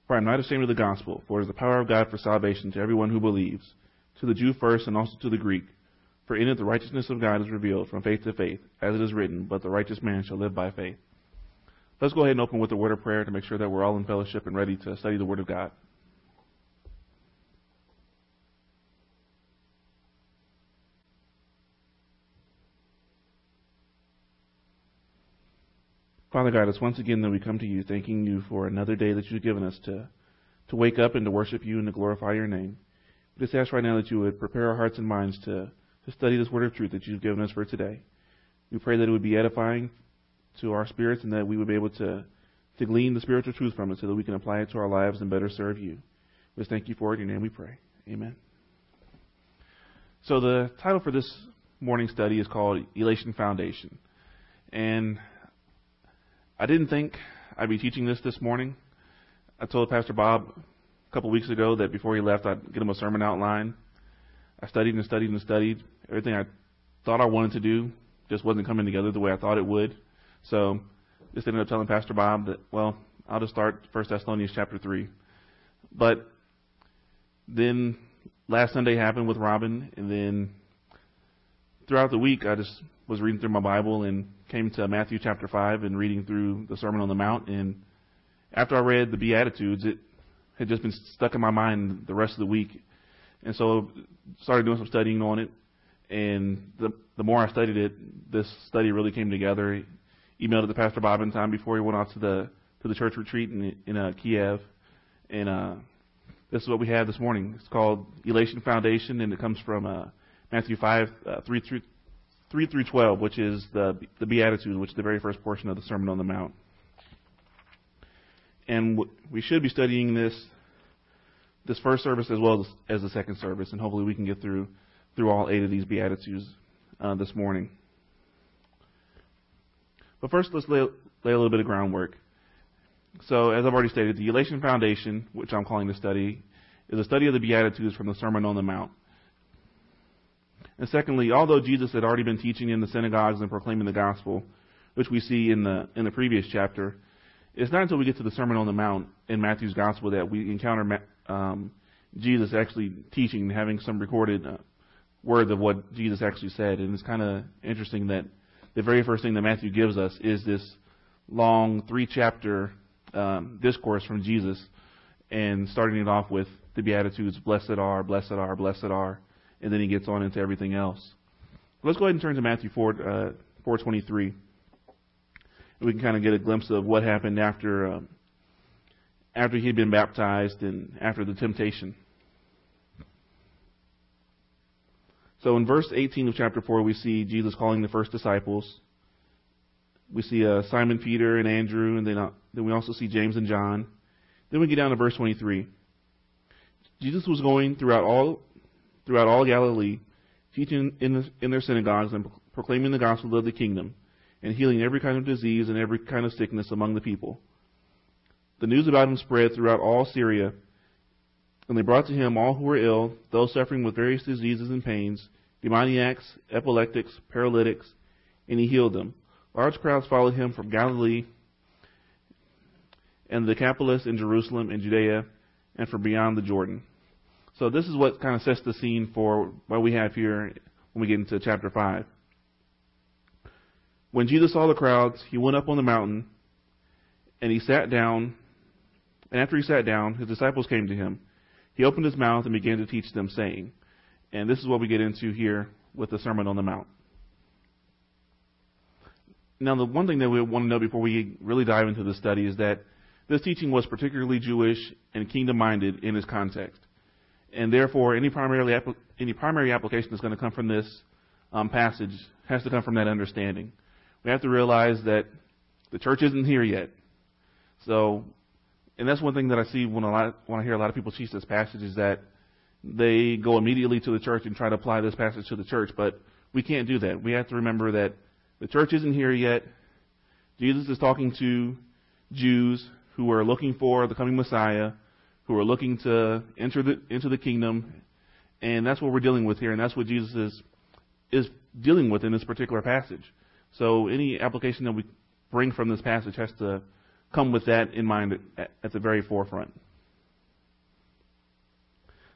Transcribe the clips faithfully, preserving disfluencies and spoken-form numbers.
For I am not ashamed of the gospel, for it is the power of God for salvation to everyone who believes, to the Jew first and also to the Greek. For in it the righteousness of God is revealed from faith to faith, as it is written, but the righteous man shall live by faith. Let's go ahead and open with a word of prayer to make sure that we're all in fellowship and ready to study the Word of God. Father God, it's once again that we come to you thanking you for another day that you've given us to, to wake up and to worship you and to glorify your name. We just ask right now that you would prepare our hearts and minds to, to study this word of truth that you've given us for today. We pray that it would be edifying to our spirits and that we would be able to, to glean the spiritual truth from it so that we can apply it to our lives and better serve you. We just thank you for it. In your name we pray. Amen. So the title for this morning's study is called Elation Foundation. And I didn't think I'd be teaching this this morning. I told Pastor Bob a couple weeks ago that before he left, I'd get him a sermon outline. I studied and studied and studied. Everything I thought I wanted to do just wasn't coming together the way I thought it would. So just ended up telling Pastor Bob that, well, I'll just start First Thessalonians chapter three. But then last Sunday happened with Robin, and then throughout the week I just was reading through my Bible and came to Matthew chapter five and reading through the Sermon on the Mount. And after I read the Beatitudes, it had just been stuck in my mind the rest of the week. And so started doing some studying on it. And the the more I studied it, this study really came together. I emailed it to Pastor Bob in time before he went off to the to the church retreat in in uh, Kiev. And uh, this is what we have this morning. It's called Elation Foundation, and it comes from uh, Matthew five, uh, three through three through twelve, which is the the Beatitudes, which is the very first portion of the Sermon on the Mount. And w- we should be studying this this first service as well as, as the second service, and hopefully we can get through through all eight of these Beatitudes uh, this morning. But first, let's lay, lay a little bit of groundwork. So, as I've already stated, the Elation Foundation, which I'm calling the study, is a study of the Beatitudes from the Sermon on the Mount. And secondly, although Jesus had already been teaching in the synagogues and proclaiming the gospel, which we see in the in the previous chapter, it's not until we get to the Sermon on the Mount in Matthew's gospel that we encounter um, Jesus actually teaching and having some recorded uh, words of what Jesus actually said. And it's kind of interesting that the very first thing that Matthew gives us is this long three-chapter um, discourse from Jesus, and starting it off with the Beatitudes, blessed are, blessed are, blessed are, and then he gets on into everything else. Let's go ahead and turn to Matthew four, uh, four twenty-three. We can kind of get a glimpse of what happened after um, after he'd been baptized and after the temptation. So in verse eighteen of chapter four, we see Jesus calling the first disciples. We see uh, Simon Peter and Andrew, and then uh, then we also see James and John. Then we get down to verse twenty-three. Jesus was going throughout all throughout all Galilee, teaching in, the, in their synagogues and proclaiming the gospel of the kingdom, and healing every kind of disease and every kind of sickness among the people. The news about him spread throughout all Syria, and they brought to him all who were ill, those suffering with various diseases and pains, demoniacs, epileptics, paralytics, and he healed them. Large crowds followed him from Galilee and the Decapolis in Jerusalem and Judea and from beyond the Jordan. So this is what kind of sets the scene for what we have here when we get into chapter five. When Jesus saw the crowds, he went up on the mountain and he sat down. And after he sat down, his disciples came to him. He opened his mouth and began to teach them, saying, and this is what we get into here with the Sermon on the Mount. Now, the one thing that we want to know before we really dive into the study is that this teaching was particularly Jewish and kingdom-minded in its context. And therefore, any primarily any primary application that's going to come from this um, passage has to come from that understanding. We have to realize that the church isn't here yet. So, and that's one thing that I see when, a lot, when I hear a lot of people teach this passage is that they go immediately to the church and try to apply this passage to the church. But we can't do that. We have to remember that the church isn't here yet. Jesus is talking to Jews who are looking for the coming Messiah, who are looking to enter the, into the kingdom, and that's what we're dealing with here, and that's what Jesus is is dealing with in this particular passage. So any application that we bring from this passage has to come with that in mind at, at the very forefront.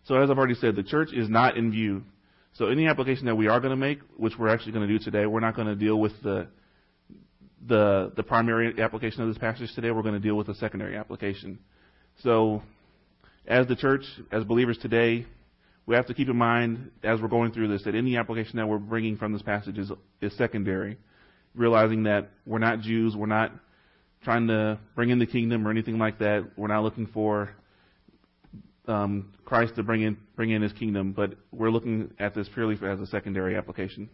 So as I've already said, the church is not in view. So any application that we are going to make, which we're actually going to do today, we're not going to deal with the the the primary application of this passage today. We're going to deal with the secondary application. So as the church, as believers today, we have to keep in mind as we're going through this that any application that we're bringing from this passage is, is secondary, realizing that we're not Jews, we're not trying to bring in the kingdom or anything like that. We're not looking for um, Christ to bring in bring in His kingdom, but we're looking at this purely as a secondary application.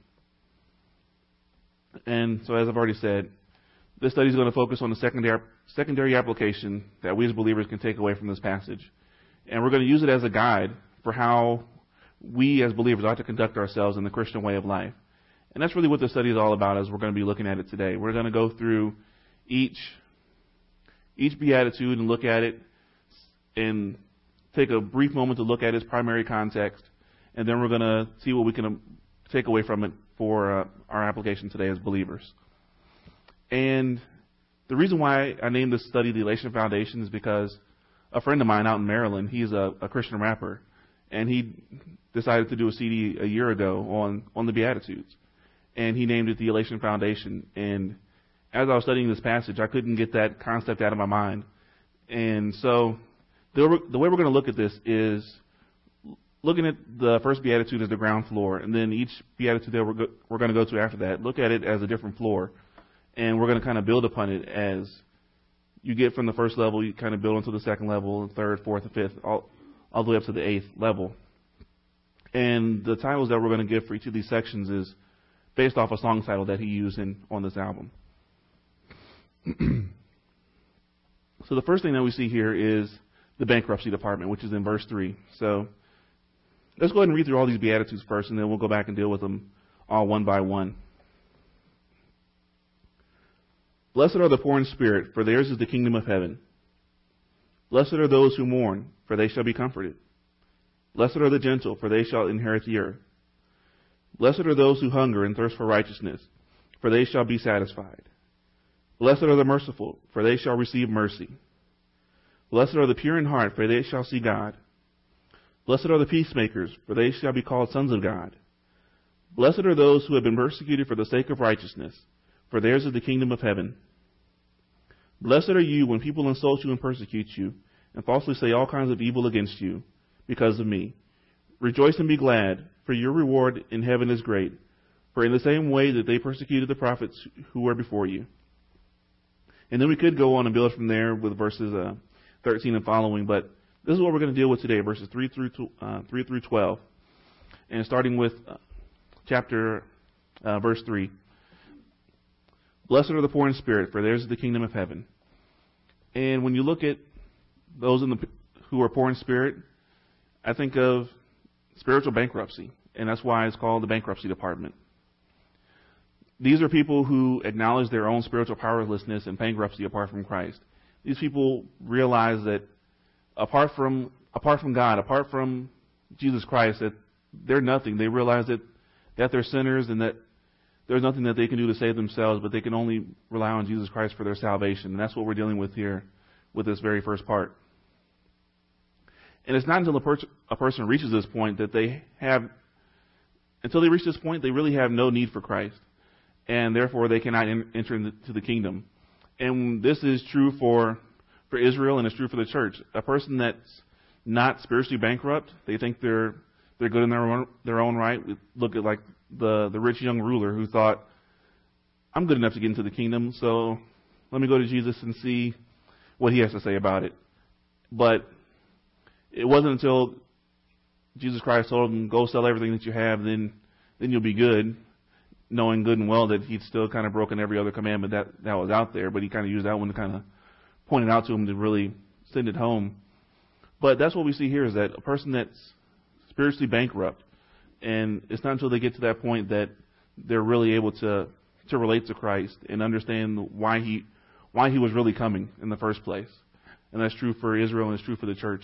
And so, as I've already said, this study is going to focus on the secondary secondary application that we as believers can take away from this passage, and we're going to use it as a guide for how we as believers ought to conduct ourselves in the Christian way of life. And that's really what this study is all about, as we're going to be looking at it today. We're going to go through each each beatitude and look at it and take a brief moment to look at its primary context, and then we're going to see what we can take away from it for uh, our application today as believers. And the reason why I named this study the Elation Foundation is because a friend of mine out in Maryland, he's a, a Christian rapper, and he decided to do a C D a year ago on, on the Beatitudes. And he named it the Elation Foundation. And as I was studying this passage, I couldn't get that concept out of my mind. And so the, the way we're going to look at this is looking at the first Beatitude as the ground floor, and then each Beatitude that we're, go, we're going to go to after that, look at it as a different floor. And we're going to kind of build upon it as you get from the first level, you kind of build into the second level, third, fourth, and fifth, all, all the way up to the eighth level. And the titles that we're going to give for each of these sections is based off a song title that he used in, on this album. So the first thing that we see here is the bankruptcy department, which is in verse three. So let's go ahead and read through all these Beatitudes first, and then we'll go back and deal with them all one by one. Blessed are the poor in spirit, for theirs is the kingdom of heaven. Blessed are those who mourn, for they shall be comforted. Blessed are the gentle, for they shall inherit the earth. Blessed are those who hunger and thirst for righteousness, for they shall be satisfied. Blessed are the merciful, for they shall receive mercy. Blessed are the pure in heart, for they shall see God. Blessed are the peacemakers, for they shall be called sons of God. Blessed are those who have been persecuted for the sake of righteousness, for theirs is the kingdom of heaven. Blessed are you when people insult you and persecute you, and falsely say all kinds of evil against you, because of me. Rejoice and be glad, for your reward in heaven is great. For in the same way that they persecuted the prophets who were before you. And then we could go on and build from there with verses uh, thirteen and following, but this is what we're going to deal with today, verses three through uh, three through twelve, and starting with uh, chapter uh, verse three. Blessed are the poor in spirit, for theirs is the kingdom of heaven. And when you look at those in the, who are poor in spirit, I think of spiritual bankruptcy, and that's why it's called the bankruptcy department. These are people who acknowledge their own spiritual powerlessness and bankruptcy apart from Christ. These people realize that apart from apart from God, apart from Jesus Christ, that they're nothing. They realize that, that they're sinners and that there's nothing that they can do to save themselves, but they can only rely on Jesus Christ for their salvation. And that's what we're dealing with here with this very first part. And it's not until a, per- a person reaches this point that they have, until they reach this point, they really have no need for Christ. And therefore they cannot in, enter into the kingdom. And this is true for, for Israel, and it's true for the church. A person that's not spiritually bankrupt, they think they're they're good in their own, their own right. We look at like the, the rich young ruler who thought, I'm good enough to get into the kingdom, so let me go to Jesus and see what he has to say about it. But it wasn't until Jesus Christ told him, go sell everything that you have, then then you'll be good, knowing good and well that he'd still kind of broken every other commandment that, that was out there, but he kind of used that one to kind of point it out to him to really send it home. But that's what we see here, is that a person that's spiritually bankrupt, and it's not until they get to that point that they're really able to to relate to Christ and understand why he why he was really coming in the first place. And that's true for Israel, and it's true for the church.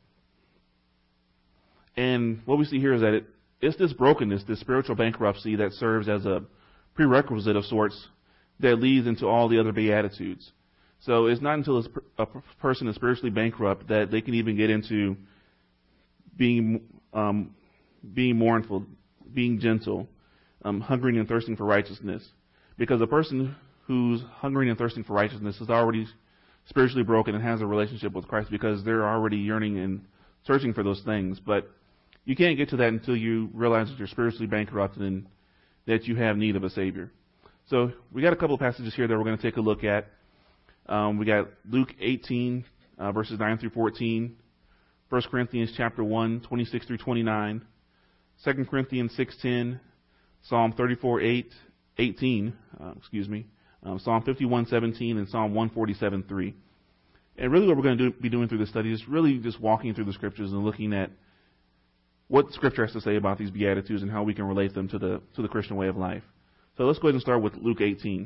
And what we see here is that it, it's this brokenness, this spiritual bankruptcy that serves as a prerequisite of sorts that leads into all the other Beatitudes. So it's not until a person is spiritually bankrupt that they can even get into being um, being mournful, being gentle, um, hungering and thirsting for righteousness. Because a person who's hungering and thirsting for righteousness is already spiritually broken and has a relationship with Christ because they're already yearning and searching for those things. But you can't get to that until you realize that you're spiritually bankrupt and that you have need of a Savior. So we got a couple of passages here that we're going to take a look at. Um, we got Luke eighteen, uh, verses nine through fourteen, First Corinthians chapter one, twenty-six through twenty-nine, Second Corinthians six ten, Psalm thirty-four eight, eighteen, uh, excuse me, um, Psalm fifty-one seventeen, and Psalm one forty-seven three. And really what we're going to do, be doing through this study is really just walking through the Scriptures and looking at what Scripture has to say about these Beatitudes and how we can relate them to the to the Christian way of life. So let's go ahead and start with Luke eighteen.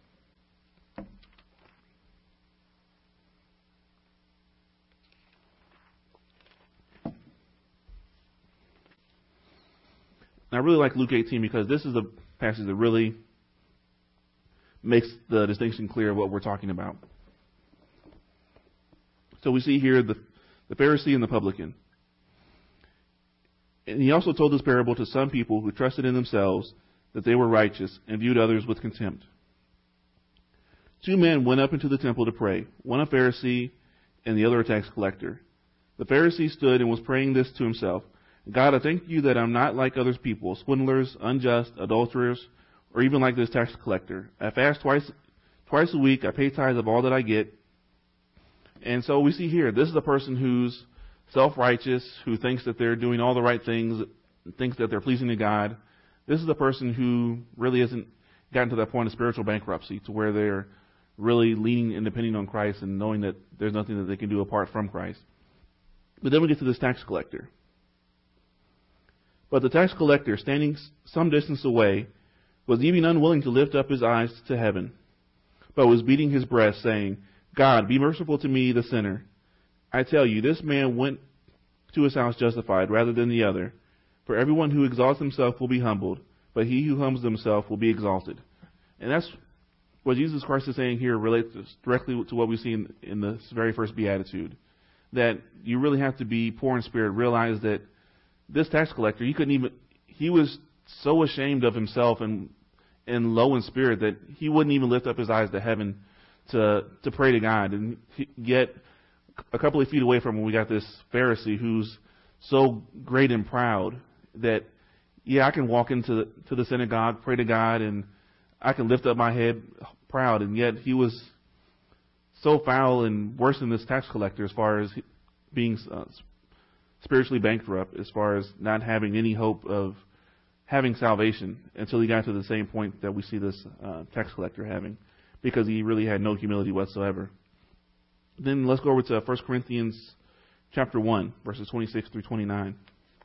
And I really like Luke eighteen because this is a passage that really makes the distinction clear of what we're talking about. So we see here the, the Pharisee and the publican. And he also told this parable to some people who trusted in themselves that they were righteous and viewed others with contempt. Two men went up into the temple to pray, one a Pharisee and the other a tax collector. The Pharisee stood and was praying this to himself: God, I thank you that I'm not like other people, swindlers, unjust, adulterers, or even like this tax collector. I fast twice, twice a week. I pay tithes of all that I get. And so we see here, this is a person who's self-righteous, who thinks that they're doing all the right things, thinks that they're pleasing to God. This is a person who really hasn't gotten to that point of spiritual bankruptcy to where they're really leaning and depending on Christ and knowing that there's nothing that they can do apart from Christ. But then we get to this tax collector. But the tax collector, standing some distance away, was even unwilling to lift up his eyes to heaven, but was beating his breast, saying, God, be merciful to me, the sinner. I tell you, this man went to his house justified rather than the other. For everyone who exalts himself will be humbled, but he who humbles himself will be exalted. And that's what Jesus Christ is saying here relates directly to what we see in, in the very first beatitude. That you really have to be poor in spirit, realize that this tax collector, he couldn't even, he was so ashamed of himself and, and low in spirit that he wouldn't even lift up his eyes to heaven to, to pray to God. And yet, a couple of feet away from him, we got this Pharisee who's so great and proud that, yeah, I can walk into the, to the synagogue, pray to God, and I can lift up my head proud. And yet he was so foul and worse than this tax collector as far as being uh, spiritually bankrupt, as far as not having any hope of having salvation until he got to the same point that we see this uh, tax collector having, because he really had no humility whatsoever. Then let's go over to First Corinthians chapter one, verses twenty-six through twenty-nine.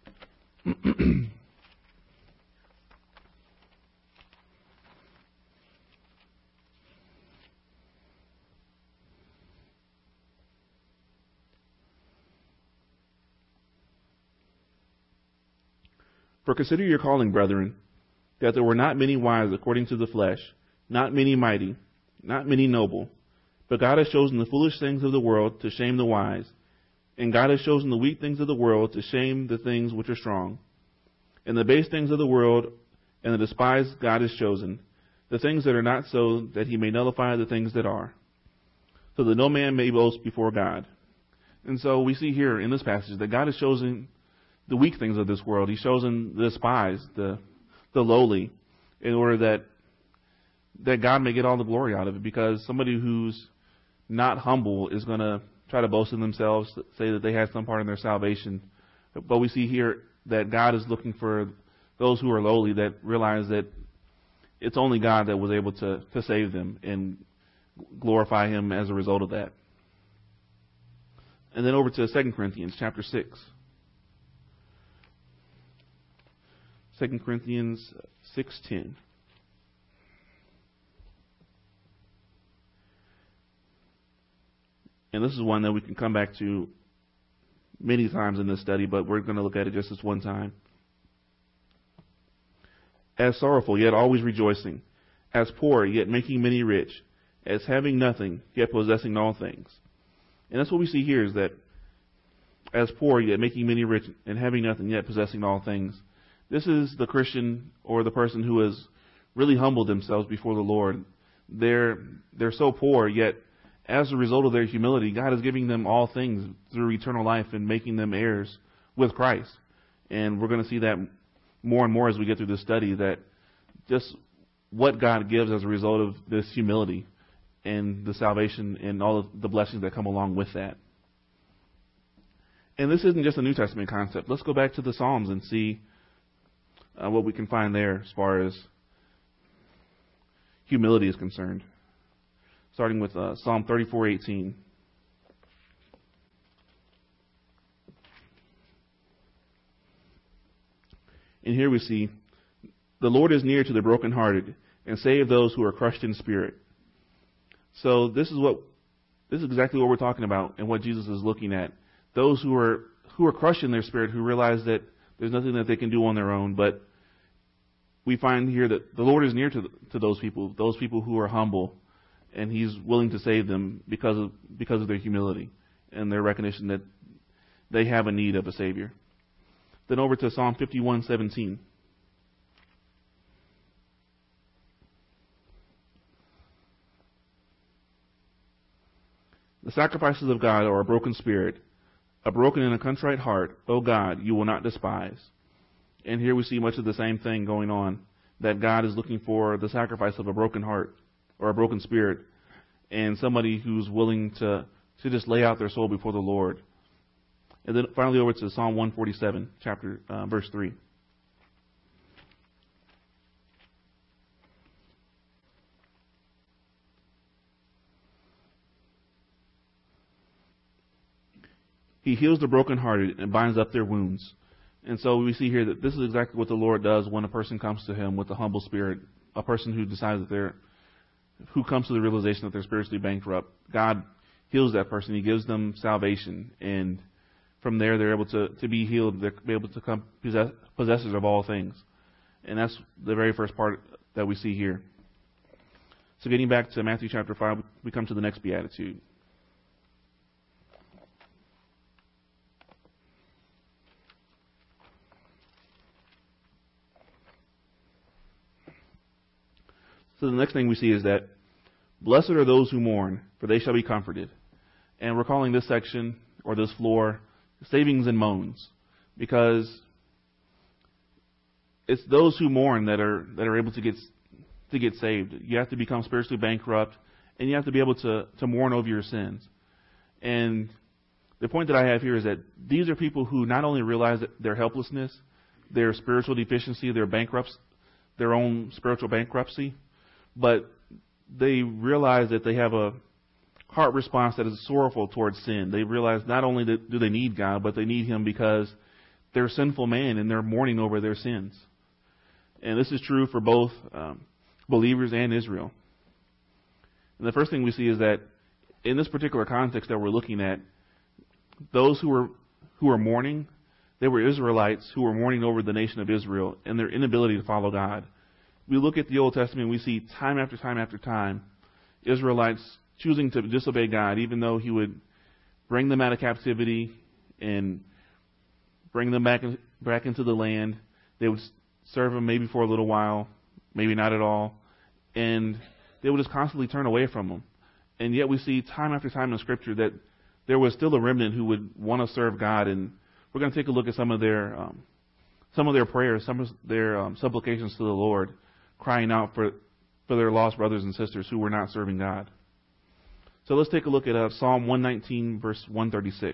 For consider your calling, brethren, that there were not many wise according to the flesh, not many mighty, not many noble. But God has chosen the foolish things of the world to shame the wise, and God has chosen the weak things of the world to shame the things which are strong. And the base things of the world and the despised God has chosen, the things that are not, so that he may nullify the things that are, so that no man may boast before God. And so we see here in this passage that God has chosen the weak things of this world. He's chosen the despised, the the lowly, in order that that God may get all the glory out of it, because somebody who's not humble is going to try to boast in themselves, say that they have some part in their salvation. But we see here that God is looking for those who are lowly, that realize that it's only God that was able to, to save them and glorify him as a result of that. And then over to Second Corinthians chapter six. Second Corinthians six ten. And this is one that we can come back to many times in this study, but we're going to look at it just this one time. As sorrowful, yet always rejoicing. As poor, yet making many rich. As having nothing, yet possessing all things. And that's what we see here, is that as poor, yet making many rich, and having nothing, yet possessing all things. This is the Christian, or the person who has really humbled themselves before the Lord. They're, they're so poor, yet as a result of their humility, God is giving them all things through eternal life and making them heirs with Christ. And we're going to see that more and more as we get through this study, that just what God gives as a result of this humility and the salvation and all of the blessings that come along with that. And this isn't just a New Testament concept. Let's go back to the Psalms and see uh, what we can find there as far as humility is concerned. Starting with uh, Psalm thirty-four eighteen. And here we see, the Lord is near to the brokenhearted and save those who are crushed in spirit. So this is what this is exactly what we're talking about and what Jesus is looking at. Those who are who are crushed in their spirit, who realize that there's nothing that they can do on their own, but we find here that the Lord is near to to those people, those people who are humble, and He's willing to save them because of because of their humility and their recognition that they have a need of a Savior. Then over to Psalm fifty-one seventeen. The sacrifices of God are a broken spirit, a broken and a contrite heart, O God, you will not despise. And here we see much of the same thing going on, that God is looking for the sacrifice of a broken heart or a broken spirit, and somebody who's willing to, to just lay out their soul before the Lord. And then finally over to Psalm one forty-seven, chapter uh, verse three. He heals the brokenhearted and binds up their wounds. And so we see here that this is exactly what the Lord does when a person comes to Him with a humble spirit, a person who decides that they're, who comes to the realization that they're spiritually bankrupt. God heals that person. He gives them salvation, and from there they're able to, to be healed. They're able to become possess, possessors of all things. And that's the very first part that we see here. So getting back to Matthew chapter five, we come to the next beatitude. So the next thing we see is that blessed are those who mourn, for they shall be comforted. And we're calling this section, or this floor, savings and moans, because it's those who mourn that are that are able to get to get saved. You have to become spiritually bankrupt, and you have to be able to, to mourn over your sins. And the point that I have here is that these are people who not only realize that their helplessness, their spiritual deficiency, their bankrupts, their own spiritual bankruptcy, but they realize that they have a heart response that is sorrowful towards sin. They realize not only that do they need God, but they need Him because they're a sinful man and they're mourning over their sins. And this is true for both um, believers and Israel. And the first thing we see is that in this particular context that we're looking at, those who were who were mourning, they were Israelites who were mourning over the nation of Israel and their inability to follow God. We look at the Old Testament, we see time after time after time Israelites choosing to disobey God, even though He would bring them out of captivity and bring them back in, back into the land. They would serve Him maybe for a little while, maybe not at all, and they would just constantly turn away from Him. And yet we see time after time in Scripture that there was still a remnant who would want to serve God, and we're going to take a look at some of their um, some of their prayers, some of their um, supplications to the Lord, crying out for, for their lost brothers and sisters who were not serving God. So let's take a look at uh, Psalm one nineteen, verse one thirty-six.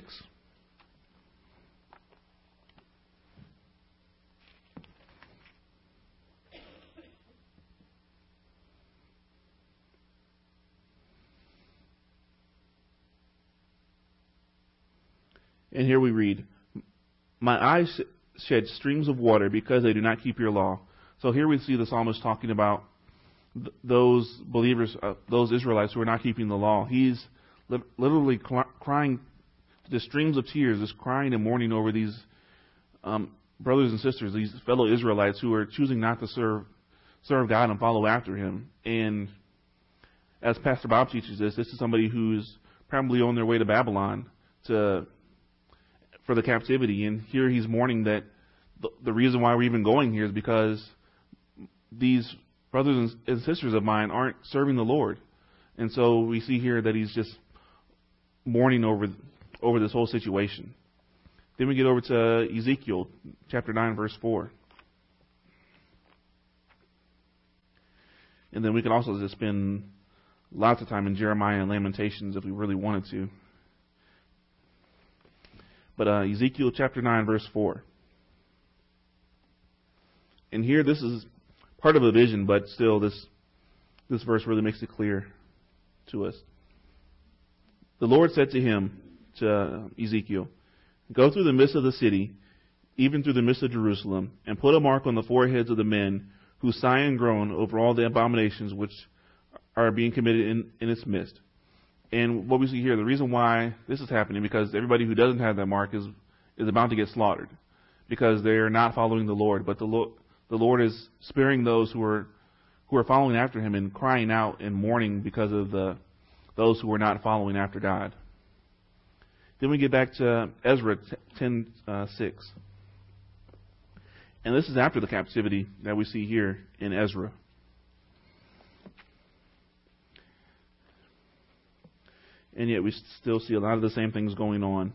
And here we read, my eyes shed streams of water because they do not keep your law. So here we see the psalmist talking about th- those believers, uh, those Israelites who are not keeping the law. He's li- literally cl- crying, the streams of tears, just crying and mourning over these um, brothers and sisters, these fellow Israelites who are choosing not to serve serve God and follow after Him. And as Pastor Bob teaches us, this is somebody who's probably on their way to Babylon to for the captivity. And here he's mourning that the, the reason why we're even going here is because these brothers and sisters of mine aren't serving the Lord. And so we see here that he's just mourning over over this whole situation. Then we get over to Ezekiel chapter nine, verse four. And then we can also just spend lots of time in Jeremiah and Lamentations if we really wanted to. But uh, Ezekiel chapter nine, verse four. And here this is part of a vision, but still this this verse really makes it clear to us. The Lord said to him, to Ezekiel, "Go through the midst of the city, even through the midst of Jerusalem, and put a mark on the foreheads of the men who sigh and groan over all the abominations which are being committed in, in its midst." And what we see here, the reason why this is happening, because everybody who doesn't have that mark is is about to get slaughtered, because they're not following the Lord. But the Lord, the Lord is sparing those who are who are following after Him and crying out and mourning because of the those who are not following after God. Then we get back to Ezra ten six. And this is after the captivity that we see here in Ezra. And yet we still see a lot of the same things going on.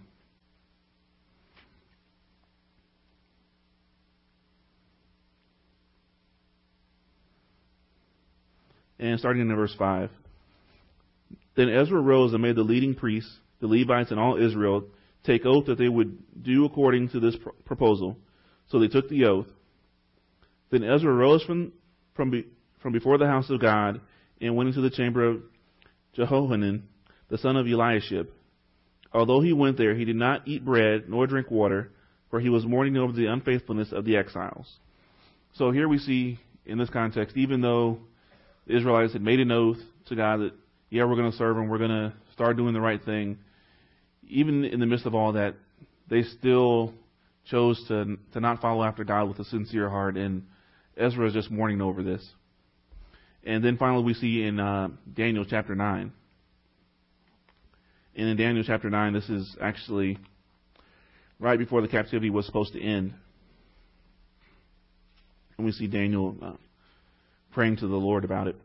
And starting in verse five. Then Ezra rose and made the leading priests, the Levites, and all Israel take oath that they would do according to this pr- proposal. So they took the oath. Then Ezra rose from from, be, from before the house of God and went into the chamber of Jehohanan, the son of Eliashib. Although he went there, he did not eat bread nor drink water, for he was mourning over the unfaithfulness of the exiles. So here we see, in this context, even though the Israelites had made an oath to God that, yeah, we're going to serve Him, we're going to start doing the right thing, even in the midst of all that, they still chose to to not follow after God with a sincere heart, and Ezra is just mourning over this. And then finally we see in uh, Daniel chapter nine. And in Daniel chapter nine, this is actually right before the captivity was supposed to end. And we see Daniel uh, praying to the Lord about it.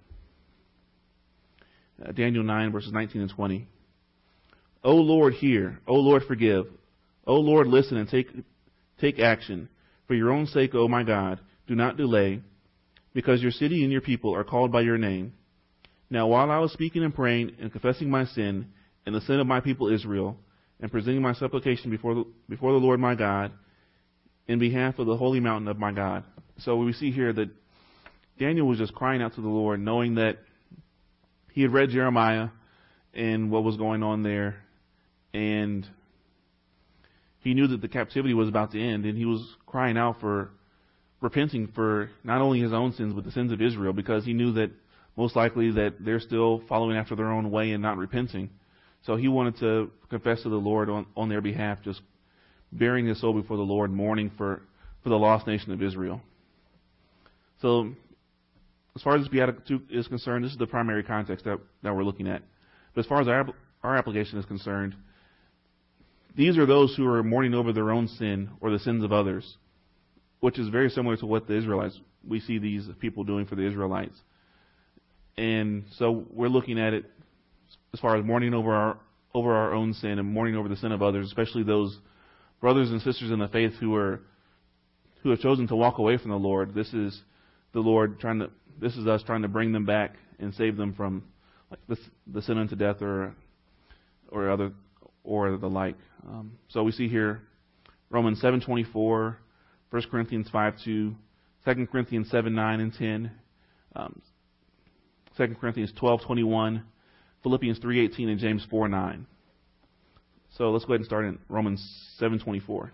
Uh, Daniel nine, verses nineteen and twenty. "O Lord, hear. O Lord, forgive. O Lord, listen and take take action. For your own sake, O my God, do not delay, because your city and your people are called by your name. Now while I was speaking and praying and confessing my sin and the sin of my people Israel, and presenting my supplication before the, before the Lord my God, in behalf of the holy mountain of my God." So we see here that Daniel was just crying out to the Lord, knowing that he had read Jeremiah and what was going on there, and he knew that the captivity was about to end, and he was crying out for repenting for not only his own sins, but the sins of Israel, because he knew that most likely that they're still following after their own way and not repenting. So he wanted to confess to the Lord on, on their behalf, just bearing his soul before the Lord, mourning for, for the lost nation of Israel. So as far as this beatitude is concerned, this is the primary context that, that we're looking at. But as far as our, our application is concerned, these are those who are mourning over their own sin or the sins of others, which is very similar to what the Israelites, we see these people doing for the Israelites. And so we're looking at it as far as mourning over our over our own sin and mourning over the sin of others, especially those brothers and sisters in the faith who are who have chosen to walk away from the Lord. This is the Lord trying to this is us trying to bring them back and save them from like the, the sin unto death or or other or the like. Um, so we see here Romans seven twenty-four, First Corinthians five two, Second Corinthians seven nine and ten, um, Second Corinthians twelve twenty-one, Philippians three eighteen, and James four nine. So let's go ahead and start in Romans seven twenty-four.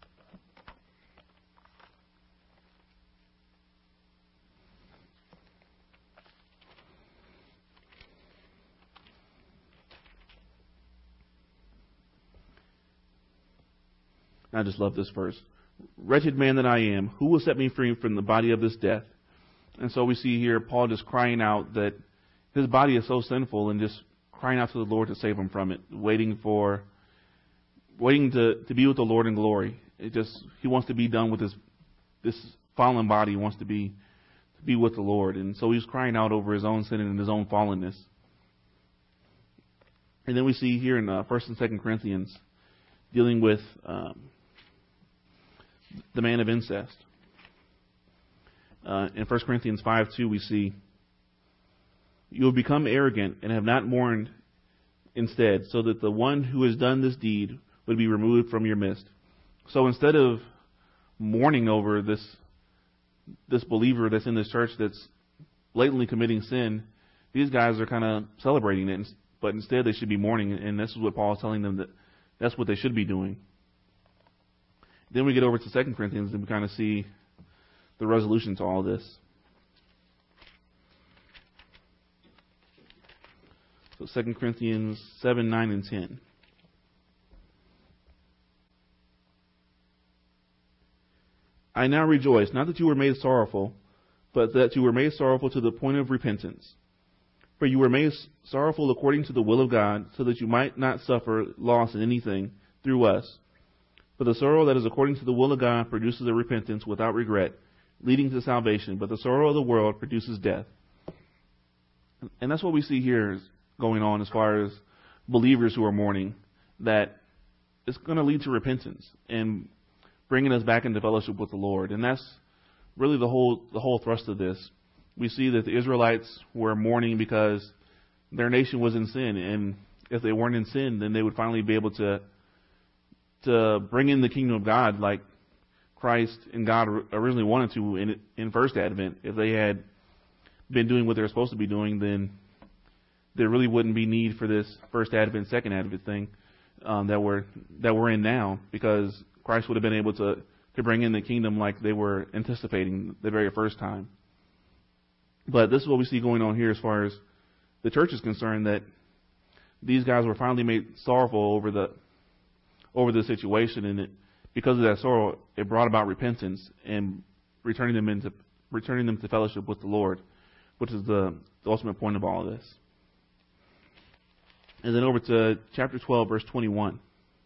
I just love this verse. "Wretched man that I am, who will set me free from the body of this death?" And so we see here Paul just crying out that his body is so sinful and just crying out to the Lord to save him from it, waiting for waiting to, to be with the Lord in glory. It just he wants to be done with his this fallen body. He wants to be to be with the Lord, and so he's crying out over his own sin and his own fallenness. And then we see here in uh, First and Second Corinthians dealing with um, the man of incest. Uh, in First Corinthians five two, we see, "You have become arrogant and have not mourned instead, so that the one who has done this deed would be removed from your midst." So instead of mourning over this this believer that's in this church that's blatantly committing sin, these guys are kind of celebrating it. But instead they should be mourning, and this is what Paul is telling them, that that's what they should be doing. Then we get over to Second Corinthians and we kind of see the resolution to all this. So Second Corinthians seven, nine, and ten. "I now rejoice, not that you were made sorrowful, but that you were made sorrowful to the point of repentance. For you were made sorrowful according to the will of God, so that you might not suffer loss in anything through us. For the sorrow that is according to the will of God produces a repentance without regret, leading to salvation, but the sorrow of the world produces death." And that's what we see here is going on as far as believers who are mourning, that it's going to lead to repentance and bringing us back into fellowship with the Lord. And that's really the whole the whole thrust of this. We see that the Israelites were mourning because their nation was in sin, and if they weren't in sin, then they would finally be able to to bring in the kingdom of God like Christ and God originally wanted to in, in First Advent. If they had been doing what they were supposed to be doing, then there really wouldn't be need for this First Advent, Second Advent thing um, that we're that we're in now, because Christ would have been able to, to bring in the kingdom like they were anticipating the very first time. But this is what we see going on here as far as the church is concerned, that these guys were finally made sorrowful over the over the situation, and it, because of that sorrow, it brought about repentance and returning them into returning them to fellowship with the Lord, which is the, the ultimate point of all of this. And then over to chapter twelve, verse twenty-one.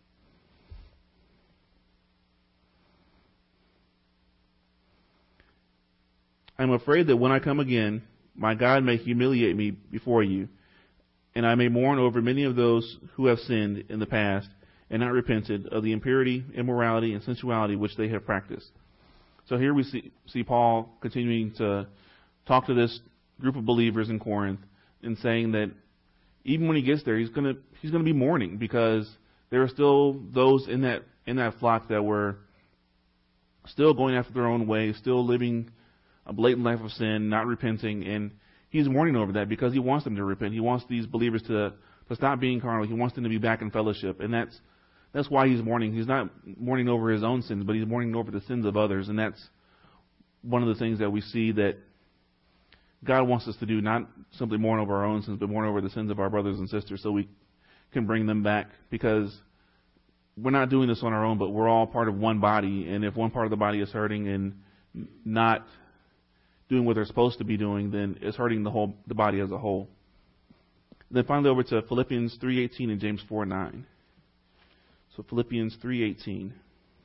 "I'm afraid that when I come again, my God may humiliate me before you, and I may mourn over many of those who have sinned in the past and not repented of the impurity, immorality, and sensuality which they have practiced." So here we see, see Paul continuing to talk to this group of believers in Corinth and saying that even when he gets there, he's going to he's going to be mourning, because there are still those in that in that flock that were still going after their own way, still living a blatant life of sin, not repenting, and he's mourning over that because he wants them to repent. He wants these believers to, to stop being carnal. He wants them to be back in fellowship, and that's that's why he's mourning. He's not mourning over his own sins, but he's mourning over the sins of others, and that's one of the things that we see that God wants us to do, not simply mourn over our own sins, but mourn over the sins of our brothers and sisters so we can bring them back, because we're not doing this on our own, but we're all part of one body, and if one part of the body is hurting and not doing what they're supposed to be doing, then it's hurting the whole the body as a whole. Then finally over to Philippians three eighteen and James four nine. So Philippians three eighteen.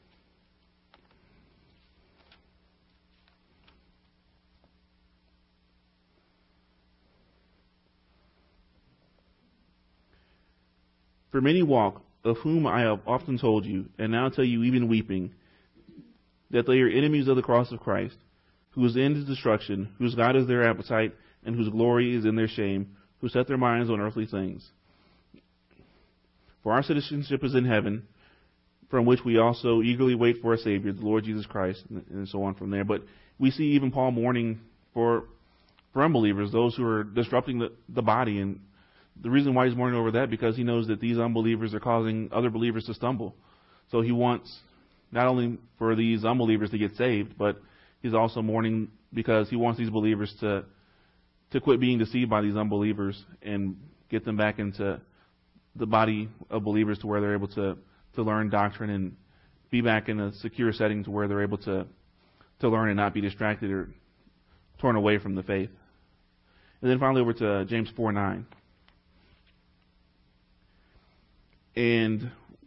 "For many walk, of whom I have often told you, and now tell you even weeping, that they are enemies of the cross of Christ, whose end is destruction, whose God is their appetite, and whose glory is in their shame, who set their minds on earthly things. For our citizenship is in heaven, from which we also eagerly wait for a Savior, the Lord Jesus Christ," and so on from there. But we see even Paul mourning for, for unbelievers, those who are disrupting the, the body. And the reason why he's mourning over that, because he knows that these unbelievers are causing other believers to stumble. So he wants not only for these unbelievers to get saved, but he's also mourning because he wants these believers to to quit being deceived by these unbelievers and get them back into the body of believers to where they're able to, to learn doctrine and be back in a secure setting to where they're able to, to learn and not be distracted or torn away from the faith. And then finally over to James four nine. "And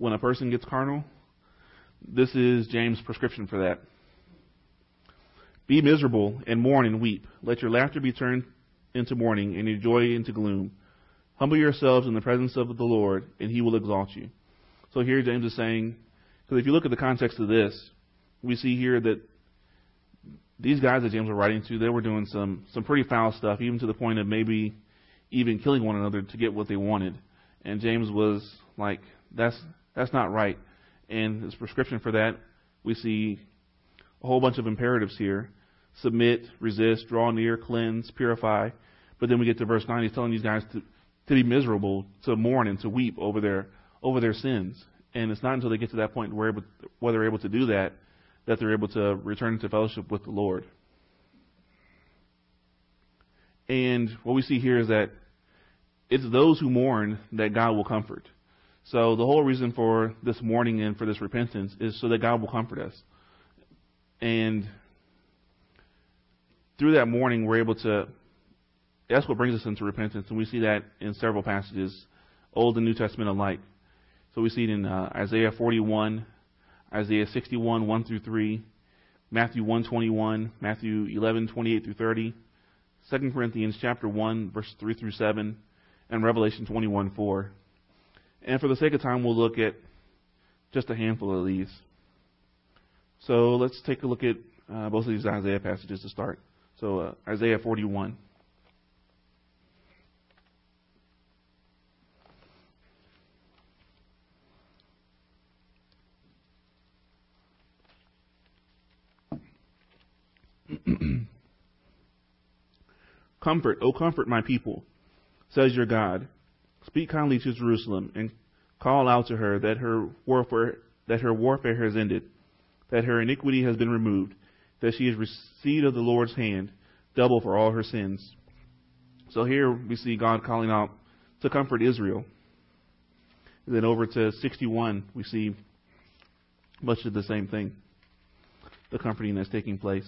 when a person gets carnal, this is James' prescription for that. Be miserable and mourn and weep. Let your laughter be turned into mourning and your joy into gloom. Humble yourselves in the presence of the Lord, and he will exalt you. So here James is saying, because if you look at the context of this, we see here that these guys that James was writing to, they were doing some, some pretty foul stuff, even to the point of maybe even killing one another to get what they wanted. And James was like, that's that's not right. And his prescription for that, we see a whole bunch of imperatives here. Submit, resist, draw near, cleanse, purify. But then we get to verse nine, he's telling these guys to, to be miserable, to mourn and to weep over their over their sins. And it's not until they get to that point where, able, where they're able to do that, that they're able to return into fellowship with the Lord. And what we see here is that it's those who mourn that God will comfort. So the whole reason for this mourning and for this repentance is so that God will comfort us. And through that mourning, we're able to, that's what brings us into repentance. And we see that in several passages, Old and New Testament alike. So we see it in uh, Isaiah forty-one, Isaiah sixty-one, one through three, Matthew one twenty-one, Matthew eleven, twenty-eight through thirty, Second Corinthians chapter one, verses three through seven, and Revelation twenty-one, four. And for the sake of time, we'll look at just a handful of these. So let's take a look at uh, both of these Isaiah passages to start. So uh, Isaiah forty-one. Comfort, O comfort my people, says your God. Speak kindly to Jerusalem and call out to her that her warfare that her warfare has ended, that her iniquity has been removed, that she has received of the Lord's hand double for all her sins. So here we see God calling out to comfort Israel. And then over to sixty-one, we see much of the same thing, the comforting that's taking place.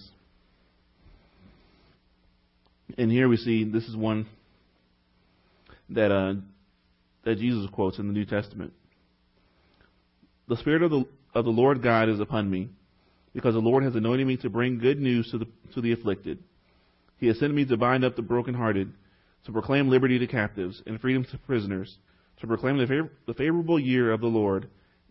And here we see this is one that uh, that Jesus quotes in the New Testament. The Spirit of the of the Lord God is upon me, because the Lord has anointed me to bring good news to the to the afflicted. He has sent me to bind up the brokenhearted, to proclaim liberty to captives and freedom to prisoners, to proclaim the, favor, the favorable year of the Lord.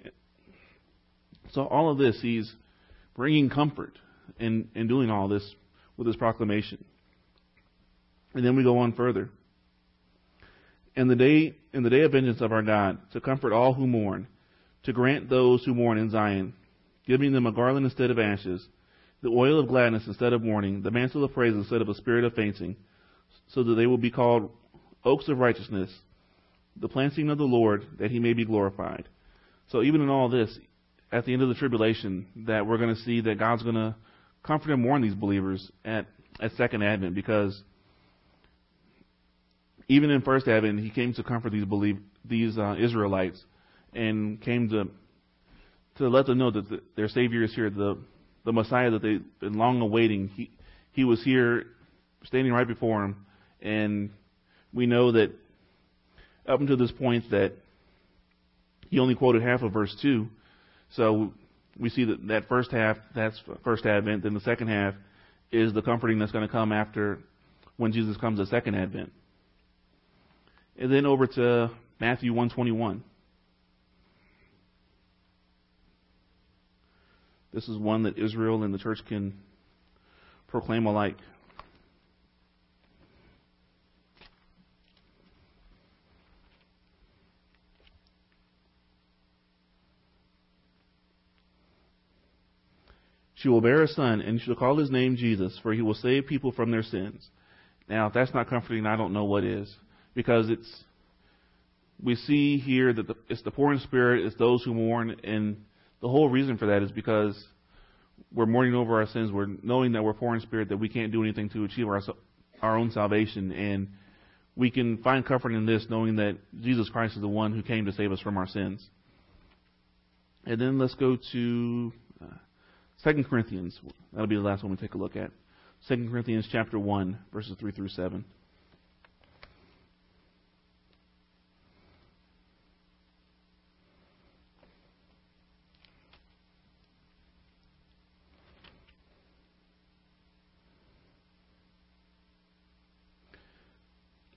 So all of this, he's bringing comfort in, in doing all this with his proclamation. And then we go on further. And the day, in the day of vengeance of our God, to comfort all who mourn, to grant those who mourn in Zion, giving them a garland instead of ashes, the oil of gladness instead of mourning, the mantle of praise instead of a spirit of fainting, so that they will be called oaks of righteousness, the planting of the Lord, that he may be glorified. So even in all this, at the end of the tribulation, that we're going to see that God's going to comfort and mourn these believers at, at Second Advent, because even in First Advent, he came to comfort these believe, these uh, Israelites, and came to to let them know that the, their Savior is here, the the Messiah that they've been long awaiting. He he was here, standing right before them, and we know that up until this point that he only quoted half of verse two. So we see that that first half, that's First Advent. Then the second half is the comforting that's going to come after when Jesus comes at Second Advent. And then over to Matthew one twenty-one. This is one that Israel and the church can proclaim alike. She will bear a son, and she shall call his name Jesus, for he will save people from their sins. Now, if that's not comforting, I don't know what is. Because it's, we see here that the, it's the poor in spirit, it's those who mourn, and the whole reason for that is because we're mourning over our sins. We're knowing that we're poor in spirit, that we can't do anything to achieve our our own salvation, and we can find comfort in this, knowing that Jesus Christ is the one who came to save us from our sins. And then let's go to uh, Second Corinthians. That'll be the last one we take a look at. Second Corinthians chapter one, verses three through seven.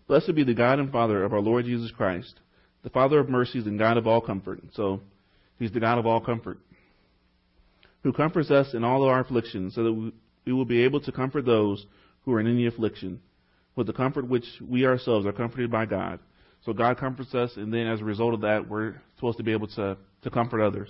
Blessed be the God and Father of our Lord Jesus Christ, the Father of mercies and God of all comfort. So he's the God of all comfort, who comforts us in all of our afflictions, so that we will be able to comfort those who are in any affliction, with the comfort which we ourselves are comforted by God. So God comforts us, and then as a result of that, we're supposed to be able to, to comfort others.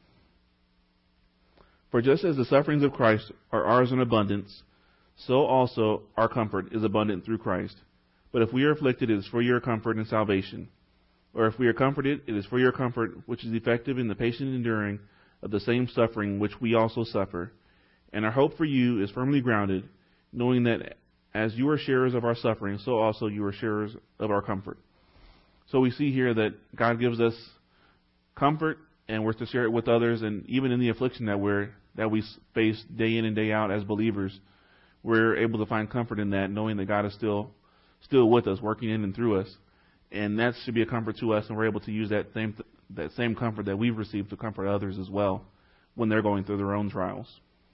For just as the sufferings of Christ are ours in abundance, so also our comfort is abundant through Christ. But if we are afflicted, it is for your comfort and salvation. Or if we are comforted, it is for your comfort, which is effective in the patient enduring of the same suffering which we also suffer. And our hope for you is firmly grounded, knowing that as you are sharers of our suffering, so also you are sharers of our comfort. So we see here that God gives us comfort, and we're to share it with others. And even in the affliction that we're that we face day in and day out as believers, we're able to find comfort in that, knowing that God is still still with us, working in and through us. And that should be a comfort to us, and we're able to use that same that same comfort that we've received to comfort others as well when they're going through their own trials.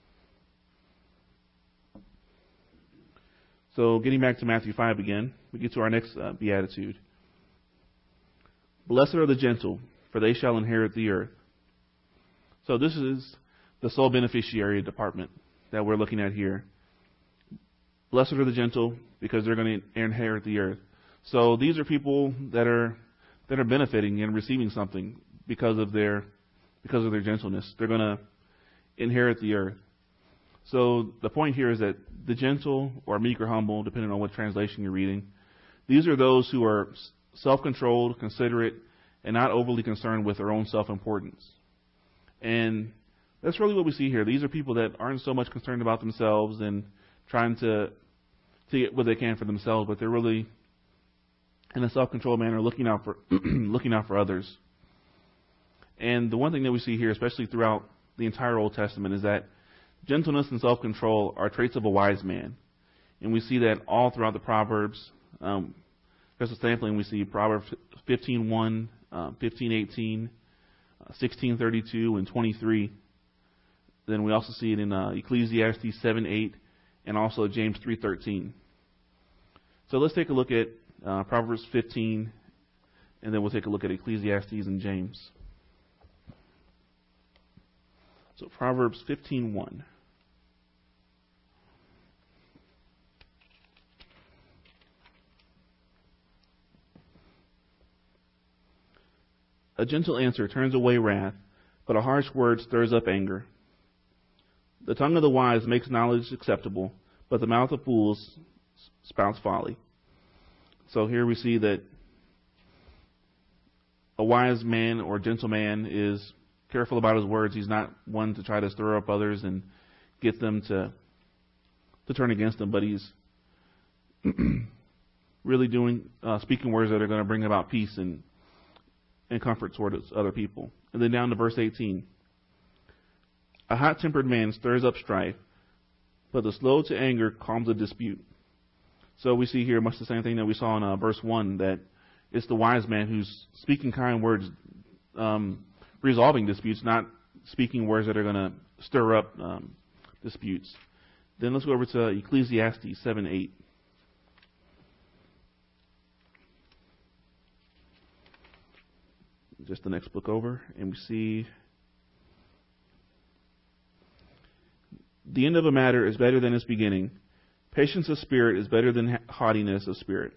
So getting back to Matthew five again, we get to our next uh, beatitude. Blessed are the gentle, for they shall inherit the earth. So this is the sole beneficiary department that we're looking at here. Blessed are the gentle, because they're going to inherit the earth. So these are people that are that are benefiting and receiving something because of their because of their gentleness. They're going to inherit the earth. So the point here is that the gentle or meek or humble, depending on what translation you're reading, these are those who are self-controlled, considerate, and not overly concerned with their own self-importance. And that's really what we see here. These are people that aren't so much concerned about themselves and trying to to get what they can for themselves, but they're really, in a self-controlled manner, looking out for looking out for others. And the one thing that we see here, especially throughout the entire Old Testament, is that gentleness and self-control are traits of a wise man. And we see that all throughout the Proverbs. Um, just a sampling, we see Proverbs fifteen one, uh, fifteen eighteen, uh, sixteen thirty-two, and twenty-three. Then we also see it in uh, Ecclesiastes seven eight, and also James three thirteen. So let's take a look at uh, Proverbs fifteen, and then we'll take a look at Ecclesiastes and James. So Proverbs fifteen one. A gentle answer turns away wrath, but a harsh word stirs up anger. The tongue of the wise makes knowledge acceptable, but the mouth of fools spouts folly. So here we see that a wise man or gentle man is careful about his words. He's not one to try to stir up others and get them to to turn against him, but he's really doing uh, speaking words that are going to bring about peace and and comfort towards other people. And then down to verse eighteen. A hot-tempered man stirs up strife, but the slow to anger calms a dispute. So we see here much the same thing that we saw in uh, verse one, that it's the wise man who's speaking kind words, um, resolving disputes, not speaking words that are going to stir up um, disputes. Then let's go over to Ecclesiastes seven eight. Just the next book over, and we see the end of a matter is better than its beginning. Patience of spirit is better than haughtiness of spirit.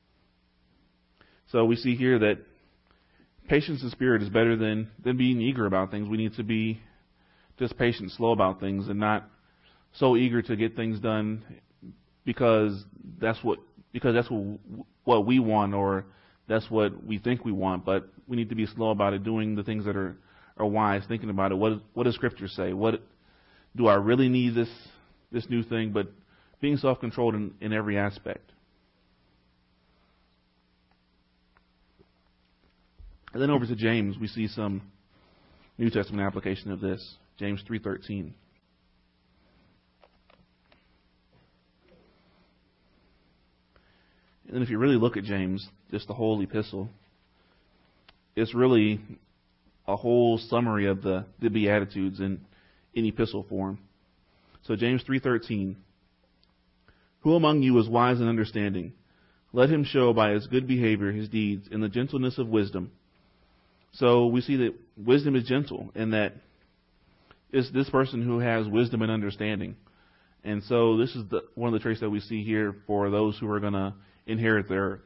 So we see here that patience of spirit is better than, than being eager about things. We need to be just patient, slow about things, and not so eager to get things done because that's what because that's what what we want, or that's what we think we want. But we need to be slow about it, doing the things that are, are wise, thinking about it. What what does Scripture say? What do I really need this this new thing? But being self-controlled in, in every aspect. And then over to James, we see some New Testament application of this. James three thirteen. And if you really look at James, just the whole epistle, it's really a whole summary of the, the Beatitudes in, in epistle form. So James three thirteen. Who among you is wise and understanding? Let him show by his good behavior his deeds in the gentleness of wisdom. So we see that wisdom is gentle, and that it's this person who has wisdom and understanding. And so this is the, one of the traits that we see here for those who are going to inherit the earth.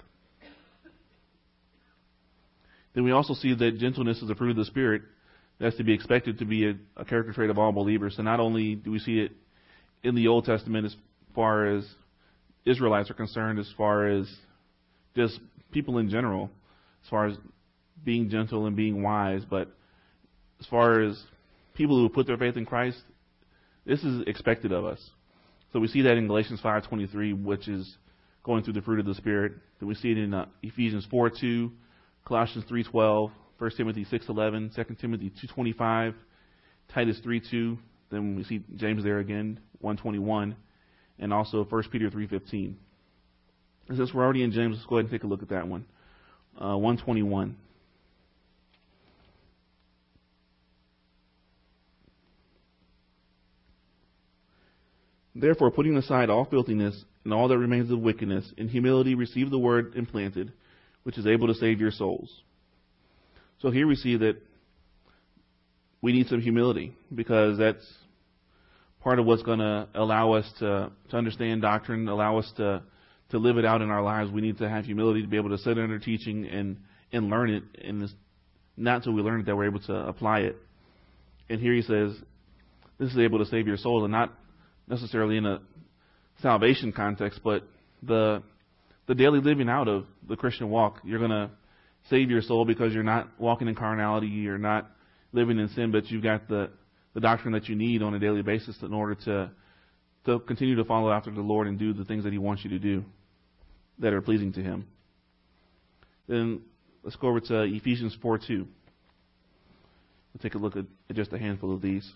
Then we also see that gentleness is a fruit of the Spirit. That's to be expected to be a, a character trait of all believers. So not only do we see it in the Old Testament as far as Israelites are concerned, as far as just people in general, as far as being gentle and being wise, but as far as people who put their faith in Christ, this is expected of us. So we see that in Galatians five twenty-three, which is going through the fruit of the Spirit. Then we see it in uh, Ephesians four two, Colossians three twelve, First Timothy six eleven, Second Timothy two twenty-five, Titus three two. Then we see James there again, one twenty-one, and also First Peter three fifteen. And since we're already in James, let's go ahead and take a look at that one. Uh, one twenty-one. Therefore, putting aside all filthiness and all that remains of wickedness, in humility receive the word implanted, which is able to save your souls. So here we see that we need some humility, because that's part of what's going to allow us to, to understand doctrine, allow us to, to live it out in our lives. We need to have humility to be able to sit under teaching and, and learn it, and it's not until we learn it that we're able to apply it. And here he says, this is able to save your souls, and not necessarily in a salvation context, but the the daily living out of the Christian walk. You're going to save your soul because you're not walking in carnality, you're not living in sin, but you've got the, the doctrine that you need on a daily basis in order to to continue to follow after the Lord and do the things that He wants you to do that are pleasing to Him. Then let's go over to Ephesians four two. We'll take a look at just a handful of these.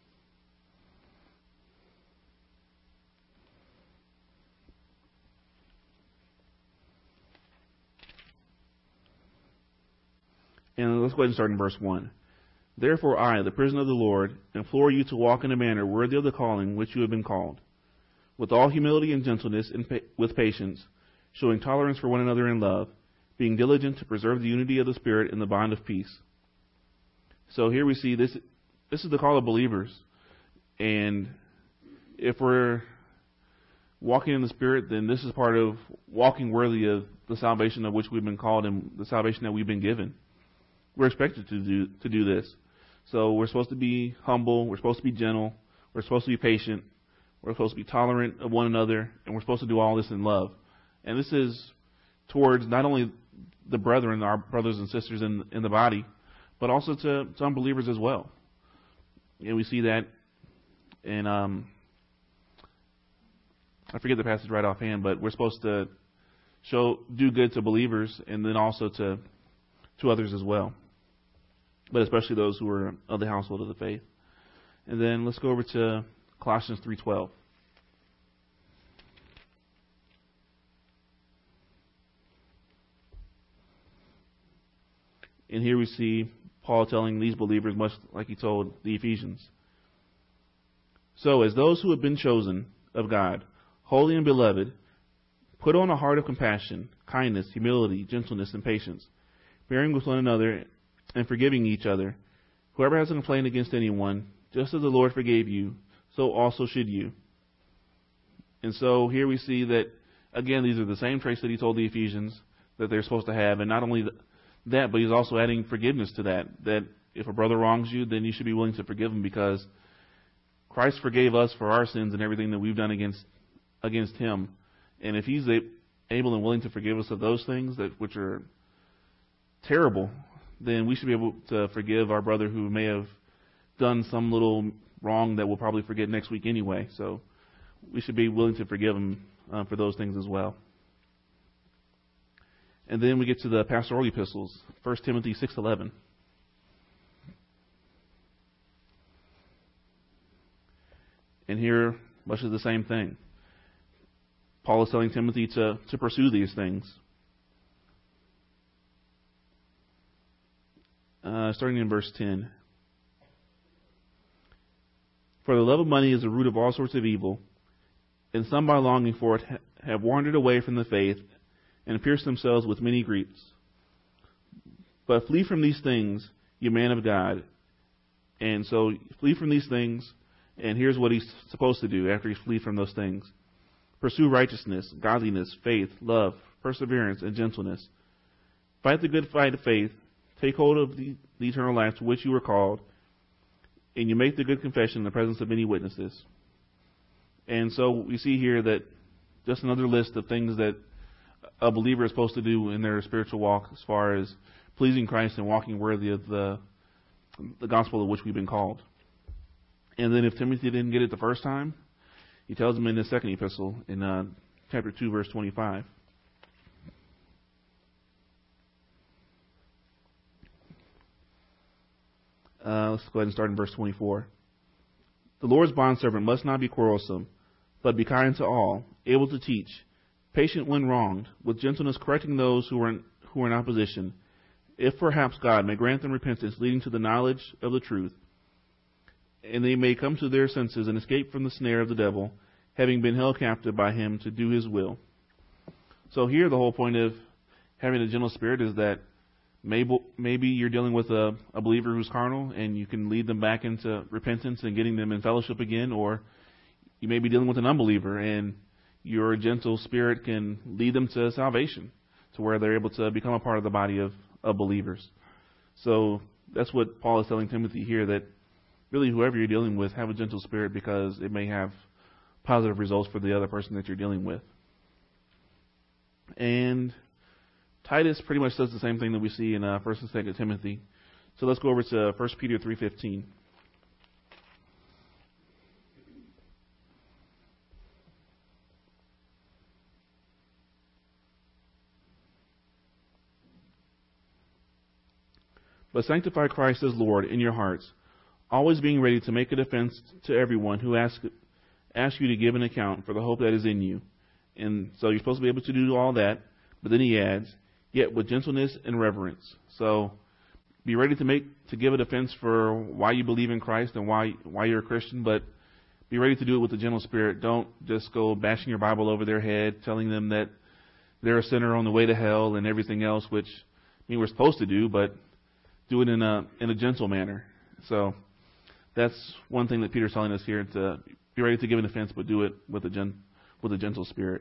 And let's go ahead and start in verse one. Therefore I, the prisoner of the Lord, implore you to walk in a manner worthy of the calling which you have been called, with all humility and gentleness and pa- with patience, showing tolerance for one another in love, being diligent to preserve the unity of the Spirit in the bond of peace. So here we see this, this is the call of believers. And if we're walking in the Spirit, then this is part of walking worthy of the salvation of which we've been called and the salvation that we've been given. We're expected to do to do this. So we're supposed to be humble. We're supposed to be gentle. We're supposed to be patient. We're supposed to be tolerant of one another. And we're supposed to do all this in love. And this is towards not only the brethren, our brothers and sisters in, in the body, but also to, to unbelievers as well. And we see that in, um, I forget the passage right offhand, but we're supposed to show do good to believers and then also to to others as well, but especially those who are of the household of the faith. And then let's go over to Colossians three twelve. And here we see Paul telling these believers, much like he told the Ephesians. So, as those who have been chosen of God, holy and beloved, put on a heart of compassion, kindness, humility, gentleness, and patience, bearing with one another and forgiving each other. Whoever has a complaint against anyone, just as the Lord forgave you, so also should you. And so here we see that, again, these are the same traits that he told the Ephesians that they're supposed to have. And not only that, but he's also adding forgiveness to that. That if a brother wrongs you, then you should be willing to forgive him, because Christ forgave us for our sins and everything that we've done against against him. And if he's able and willing to forgive us of those things that which are terrible, then we should be able to forgive our brother who may have done some little wrong that we'll probably forget next week anyway. So we should be willing to forgive him uh, for those things as well. And then we get to the pastoral epistles, First Timothy six eleven. And here, much of the same thing. Paul is telling Timothy to, to pursue these things. Uh, starting in verse ten. For the love of money is the root of all sorts of evil, and some by longing for it ha- have wandered away from the faith and pierce themselves with many griefs. But flee from these things, you man of God. And so flee from these things, and here's what he's supposed to do after he's flee from those things. Pursue righteousness, godliness, faith, love, perseverance, and gentleness. Fight the good fight of faith. Take hold of the, the eternal life to which you were called, and you make the good confession in the presence of many witnesses. And so we see here that just another list of things that a believer is supposed to do in their spiritual walk as far as pleasing Christ and walking worthy of the, the gospel of which we've been called. And then if Timothy didn't get it the first time, he tells him in his second epistle in uh, chapter two, verse twenty-five. Uh, let's go ahead and start in verse twenty-four. The Lord's bondservant must not be quarrelsome, but be kind to all, able to teach, patient when wronged, with gentleness correcting those who are in, who are in opposition, if perhaps God may grant them repentance leading to the knowledge of the truth, and they may come to their senses and escape from the snare of the devil, having been held captive by him to do his will. So here the whole point of having a gentle spirit is that maybe, maybe you're dealing with a, a believer who's carnal, and you can lead them back into repentance and getting them in fellowship again, or you may be dealing with an unbeliever, and your gentle spirit can lead them to salvation, to where they're able to become a part of the body of, of believers. So that's what Paul is telling Timothy here, that really whoever you're dealing with, have a gentle spirit, because it may have positive results for the other person that you're dealing with. And Titus pretty much does the same thing that we see in uh, First and Second Timothy. So let's go over to First Peter three fifteen. But sanctify Christ as Lord in your hearts, always being ready to make a defense to everyone who asks ask you to give an account for the hope that is in you. And so you're supposed to be able to do all that, but then he adds, yet with gentleness and reverence. So be ready to make to give a defense for why you believe in Christ and why why you're a Christian, but be ready to do it with a gentle spirit. Don't just go bashing your Bible over their head, telling them that they're a sinner on the way to hell and everything else, which I mean we're supposed to do, but do it in a in a gentle manner. So that's one thing that Peter's telling us here, to be ready to give an offense, but do it with a gen, with a gentle spirit.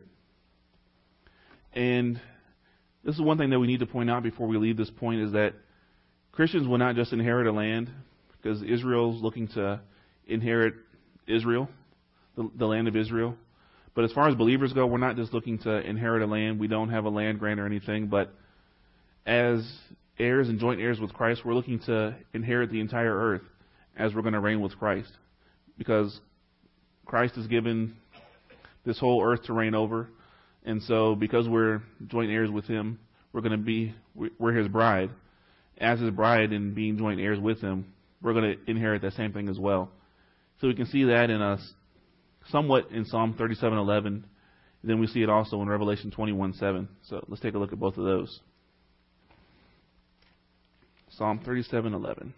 And this is one thing that we need to point out before we leave this point, is that Christians will not just inherit a land, because Israel's looking to inherit Israel, the, the land of Israel. But as far as believers go, we're not just looking to inherit a land. We don't have a land grant or anything, but as heirs and joint heirs with Christ, we're looking to inherit the entire earth as we're going to reign with Christ, because Christ has given this whole earth to reign over. And so because we're joint heirs with him, we're going to be, we're his bride. As his bride and being joint heirs with him, we're going to inherit that same thing as well. So we can see that in us somewhat in Psalm thirty-seven eleven. Then we see it also in Revelation twenty-one seven. So let's take a look at both of those. Psalm thirty-seven eleven.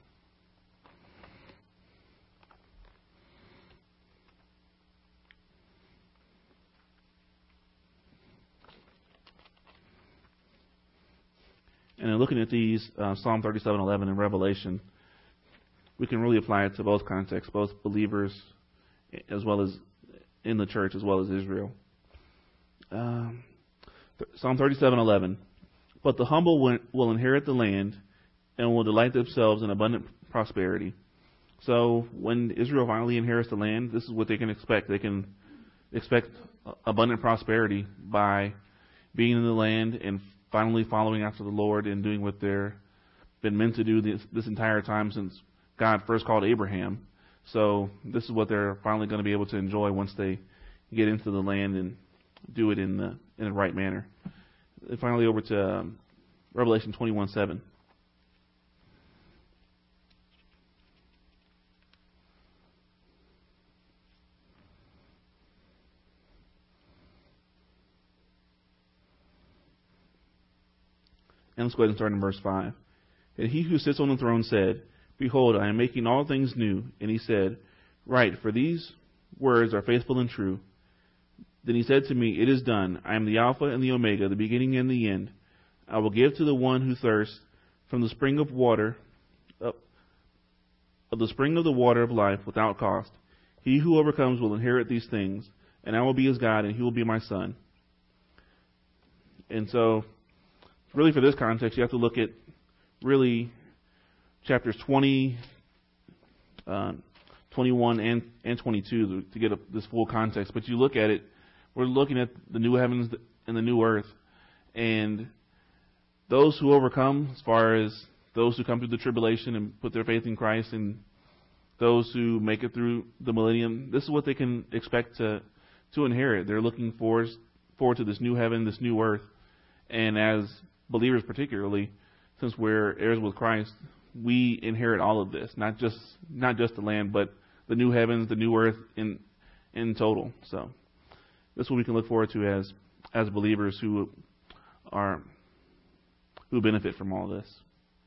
And in looking at these, uh, Psalm thirty-seven eleven and Revelation, we can really apply it to both contexts, both believers as well as in the church, as well as Israel. Um, Psalm thirty-seven eleven. But the humble will, will inherit the land and will delight themselves in abundant prosperity. So when Israel finally inherits the land, this is what they can expect. They can expect abundant prosperity by being in the land and finally following after the Lord and doing what they've been meant to do this, this entire time since God first called Abraham. So this is what they're finally going to be able to enjoy once they get into the land and do it in the in the right manner. And finally, over to um, Revelation twenty-one seven. And let's go ahead and start in verse five. And he who sits on the throne said, Behold, I am making all things new. And he said, Write, for these words are faithful and true. Then he said to me, "It is done. I am the Alpha and the Omega, the beginning and the end. I will give to the one who thirsts from the spring of water, uh, of the spring of the water of life without cost. He who overcomes will inherit these things, and I will be his God, and he will be my son." And so, really for this context, you have to look at really chapters twenty, uh, twenty-one, and, and twenty-two to, to get a, this full context. But you look at it, we're looking at the new heavens and the new earth, and those who overcome, as far as those who come through the tribulation and put their faith in Christ, and those who make it through the millennium, this is what they can expect to to inherit. They're looking forward, forward to this new heaven, this new earth. And as believers particularly, since we're heirs with Christ, we inherit all of this, not just not just the land, but the new heavens, the new earth in in total. So this is what we can look forward to as as believers who are who benefit from all this.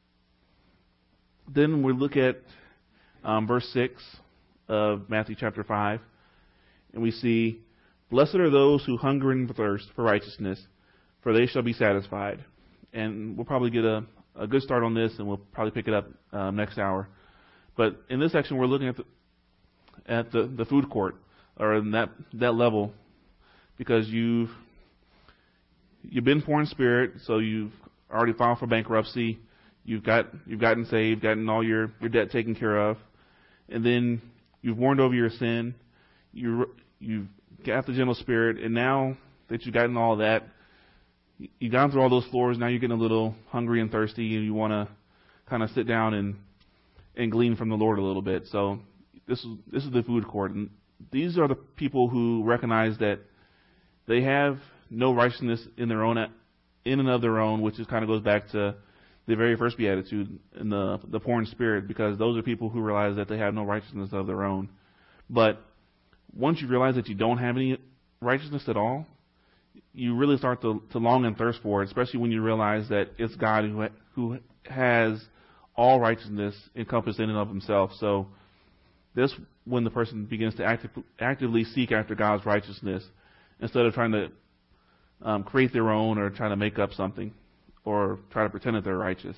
Then we look at um, verse six of Matthew chapter five, and we see, "Blessed are those who hunger and thirst for righteousness, for they shall be satisfied." And we'll probably get a, a good start on this, and we'll probably pick it up um, next hour. But in this section, we're looking at the at the, the food court, or in that that level, because you've you've been poor in spirit, so you've already filed for bankruptcy. You've got you've gotten saved, gotten all your, your debt taken care of, and then you've warned over your sin. You you've got the gentle spirit, and now that you've gotten all that, you've gone through all those floors. Now you're getting a little hungry and thirsty, and you want to kind of sit down and and glean from the Lord a little bit. So this is this is the food court, and these are the people who recognize that they have no righteousness in their own in and of their own, which is kind of goes back to the very first beatitude in the the poor in spirit, because those are people who realize that they have no righteousness of their own. But once you realize that you don't have any righteousness at all, you really start to, to long and thirst for it, especially when you realize that it's God who who has all righteousness encompassed in and of himself. So this when the person begins to active, actively seek after God's righteousness instead of trying to um, create their own or trying to make up something or try to pretend that they're righteous.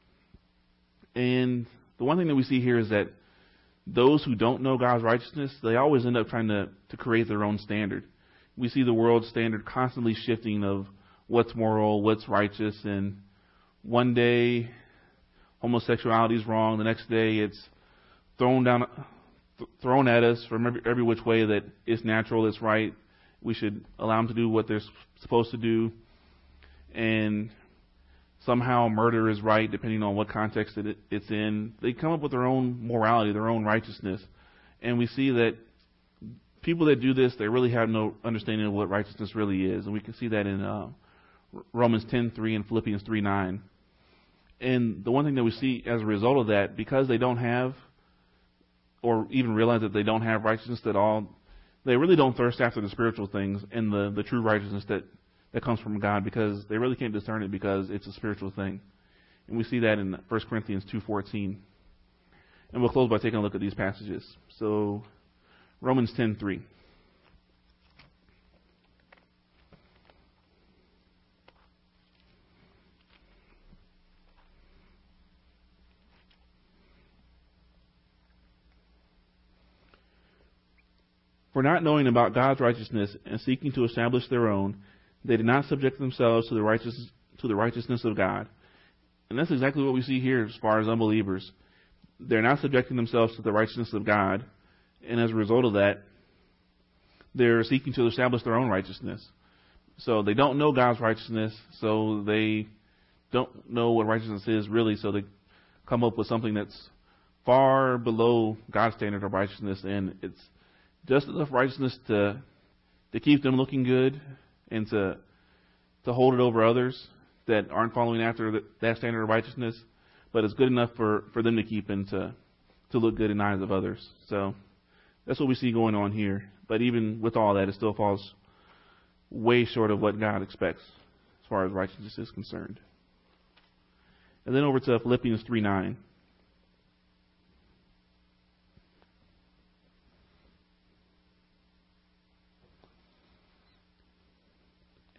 And the one thing that we see here is that those who don't know God's righteousness, they always end up trying to, to create their own standard. We see the world's standard constantly shifting of what's moral, what's righteous, and one day homosexuality is wrong, the next day it's thrown down, th- thrown at us from every, every which way that it's natural, it's right. We should allow them to do what they're supposed to do, and somehow murder is right depending on what context that it, it's in. They come up with their own morality, their own righteousness, and we see that people that do this, they really have no understanding of what righteousness really is. And we can see that in uh, Romans ten three and Philippians three nine. And the one thing that we see as a result of that, because they don't have, or even realize that they don't have righteousness at all, they really don't thirst after the spiritual things and the, the true righteousness that, that comes from God, because they really can't discern it because it's a spiritual thing. And we see that in First Corinthians two fourteen. And we'll close by taking a look at these passages. So Romans ten three. For not knowing about God's righteousness and seeking to establish their own, they did not subject themselves to the righteous to the righteousness of God. And that's exactly what we see here as far as unbelievers. They're not subjecting themselves to the righteousness of God, and as a result of that, they're seeking to establish their own righteousness. So they don't know God's righteousness, so they don't know what righteousness is really, so they come up with something that's far below God's standard of righteousness, and it's just enough righteousness to to keep them looking good and to to hold it over others that aren't following after the, that standard of righteousness, but it's good enough for, for them to keep and to, to look good in the eyes of others. So that's what we see going on here. But even with all that, it still falls way short of what God expects as far as righteousness is concerned. And then over to Philippians three nine.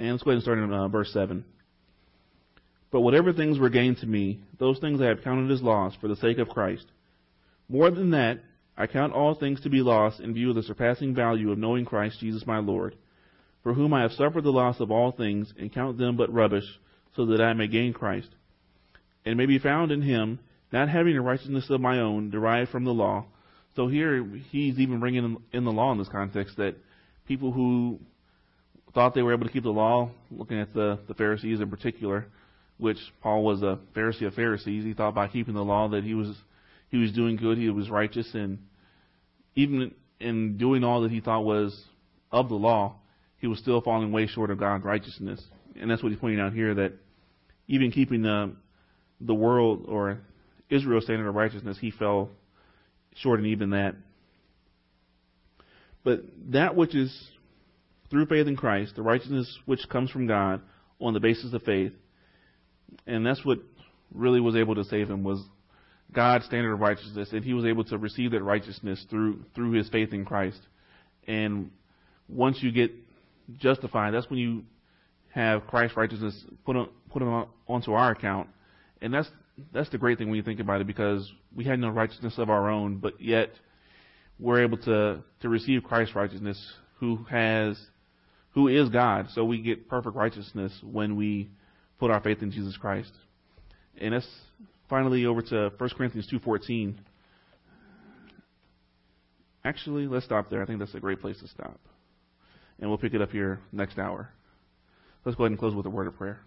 And let's go ahead and start in uh, verse seven. But whatever things were gained to me, those things I have counted as loss for the sake of Christ. More than that, I count all things to be lost in view of the surpassing value of knowing Christ Jesus my Lord, for whom I have suffered the loss of all things, and count them but rubbish, so that I may gain Christ, and may be found in him, not having a righteousness of my own derived from the law. So here he's even bringing in the law in this context, that people who thought they were able to keep the law, looking at the, the Pharisees in particular, which Paul was a Pharisee of Pharisees, he thought by keeping the law that he was he was doing good, he was righteous, and even in doing all that he thought was of the law, he was still falling way short of God's righteousness. And that's what he's pointing out here, that even keeping the, the world or Israel's standard of righteousness, he fell short in even that. But that which is through faith in Christ, the righteousness which comes from God on the basis of faith, and that's what really was able to save him, was God's standard of righteousness, and he was able to receive that righteousness through through his faith in Christ. And once you get justified, that's when you have Christ's righteousness put on, put on onto our account. And that's that's the great thing when you think about it, because we had no righteousness of our own, but yet we're able to to receive Christ's righteousness, who has who is God. So we get perfect righteousness when we put our faith in Jesus Christ. And that's finally over to First Corinthians two fourteen. Actually, let's stop there. I think that's a great place to stop. And we'll pick it up here next hour. Let's go ahead and close with a word of prayer.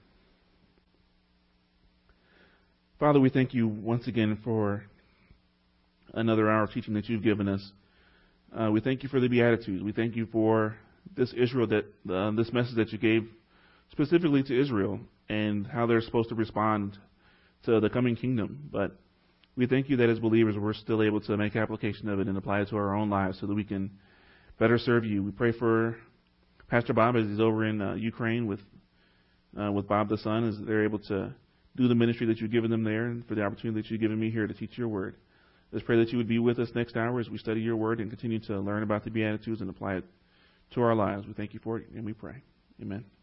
Father, we thank you once again for another hour of teaching that you've given us. Uh, we thank you for the Beatitudes. We thank you for this Israel, that uh, this message that you gave specifically to Israel, and how they're supposed to respond to the coming kingdom. But we thank you that as believers, we're still able to make application of it and apply it to our own lives so that we can better serve you. We pray for Pastor Bob as he's over in uh, Ukraine with uh, with Bob the Son, as they're able to do the ministry that you've given them there, and for the opportunity that you've given me here to teach your word. Let's pray that you would be with us next hour as we study your word and continue to learn about the Beatitudes and apply it to our lives. We thank you for it, and we pray. Amen.